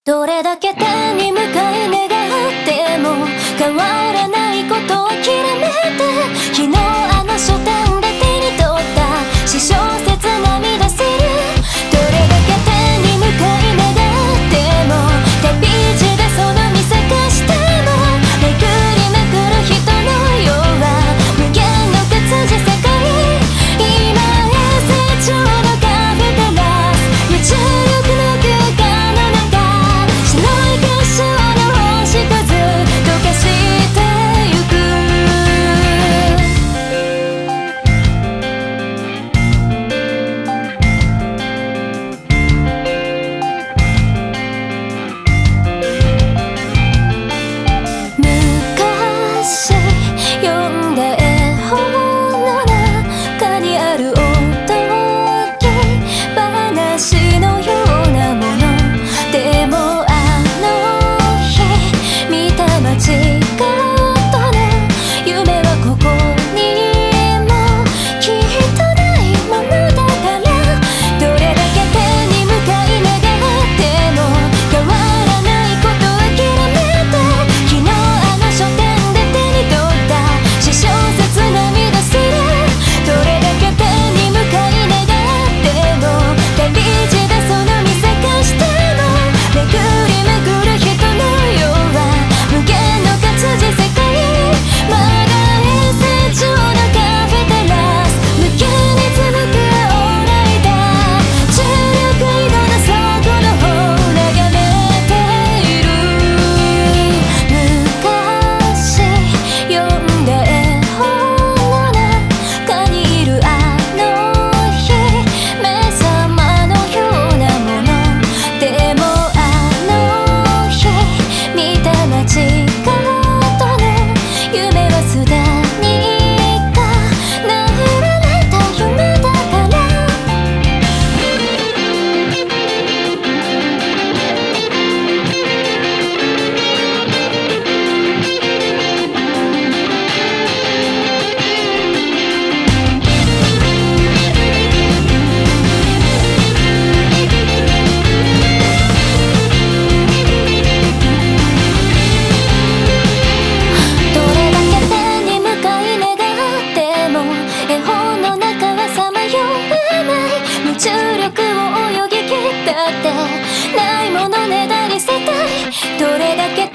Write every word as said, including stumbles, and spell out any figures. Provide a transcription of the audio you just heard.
どれだけ手に向かい願っても変わらないことを諦めて、昨日あの書店で手に取った詩小説涙する。どれだけ手に向かい願っても手ビーチでその見探してもめくりめくる人のようは無限の活字世界。今へ成長のカフェテラス無重力の空間の中白い結晶の星屑溶かしてゆく。昔読んだ絵本の中にあるおとぎ話のようなものでも、あの日見た街角の夢はここにもきっとないものだから、どれだけ手に向かい願っても変わらないことを諦めて、昨日あの書店で手に取った詩小説涙する。どれだけ手に向かい願っても手ビーチでその見探してもめくりめくる人のようは無限の活字世界。まだ成長のカフェテラス無限に続く青ライダー重力移動の底の方眺めている。昔読んだ絵本の中にいるあの日目覚まのようなものでも、あの日見た街角の夢はすでに叶えられた夢だから。どれだけ手に向かい願っても絵本の中はさまよえない。無重力を泳ぎ切ったってないものねだり世界。どれだけ